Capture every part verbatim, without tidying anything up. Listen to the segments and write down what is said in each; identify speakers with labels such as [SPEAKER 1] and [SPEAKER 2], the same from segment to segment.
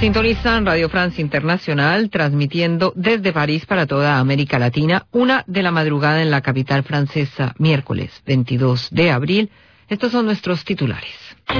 [SPEAKER 1] Sintonizan Radio France Internacional, transmitiendo desde París para toda América Latina, una de la madrugada en la capital francesa, miércoles veintidós de abril. Estos son nuestros titulares.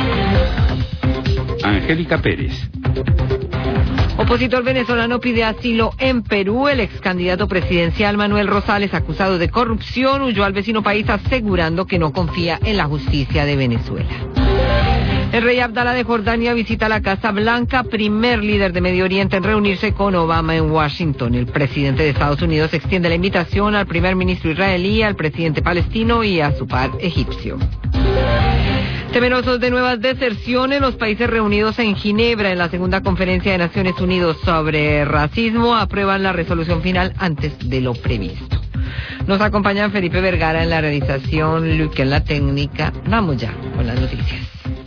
[SPEAKER 2] Angélica Pérez.
[SPEAKER 1] Opositor venezolano pide asilo en Perú. El ex candidato presidencial Manuel Rosales, acusado de corrupción, huyó al vecino país asegurando que no confía en la justicia de Venezuela. El rey Abdalá de Jordania visita la Casa Blanca, primer líder de Medio Oriente en reunirse con Obama en Washington. El presidente de Estados Unidos extiende la invitación al primer ministro israelí, al presidente palestino y a su par egipcio. Temerosos de nuevas deserciones, los países reunidos en Ginebra en la segunda conferencia de Naciones Unidas sobre racismo aprueban la resolución final antes de lo previsto. Nos acompañan Felipe Vergara en la realización, Luque en la técnica. Vamos ya con las noticias.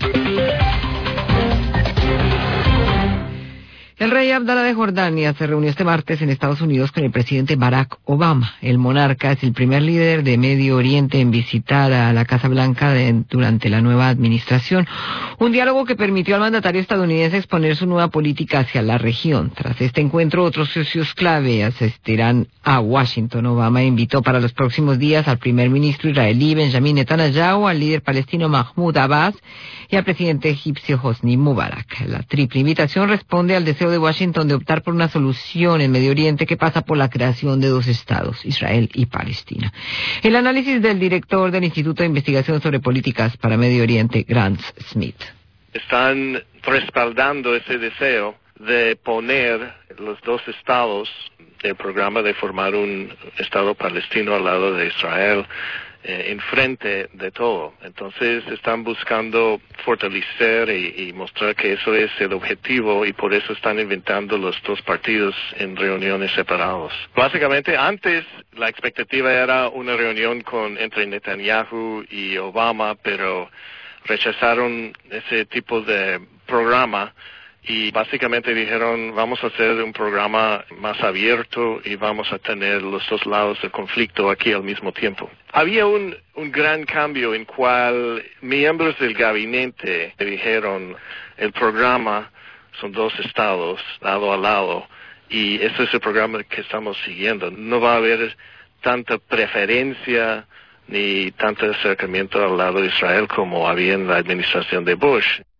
[SPEAKER 1] El rey Abdalá de Jordania se reunió este martes en Estados Unidos con el presidente Barack Obama. El monarca es el primer líder de Medio Oriente en visitar a la Casa Blanca de, durante la nueva administración. Un diálogo que permitió al mandatario estadounidense exponer su nueva política hacia la región. Tras este encuentro, otros socios clave asistirán a Washington. Obama invitó para los próximos días al primer ministro israelí Benjamin Netanyahu, al líder palestino Mahmoud Abbas y al presidente egipcio Hosni Mubarak. La triple invitación responde al deseo de Washington de optar por una solución en Medio Oriente que pasa por la creación de dos estados, Israel y Palestina. El análisis del director del Instituto de Investigación sobre Políticas para Medio Oriente, Grant Smith.
[SPEAKER 3] Están respaldando ese deseo de poner los dos estados del programa de formar un estado palestino al lado de Israel eh, enfrente de todo. Entonces están buscando fortalecer y, y mostrar que eso es el objetivo, y por eso están inventando los dos partidos en reuniones separados. Básicamente antes la expectativa era una reunión con entre Netanyahu y Obama, pero rechazaron ese tipo de programa y básicamente dijeron, vamos a hacer un programa más abierto y vamos a tener los dos lados del conflicto aquí al mismo tiempo. Había un, un gran cambio en cual miembros del gabinete dijeron, el programa son dos estados, lado a lado, y ese es el programa que estamos siguiendo. No va a haber tanta preferencia ni tanto acercamiento al lado de Israel como había en la administración de Bush.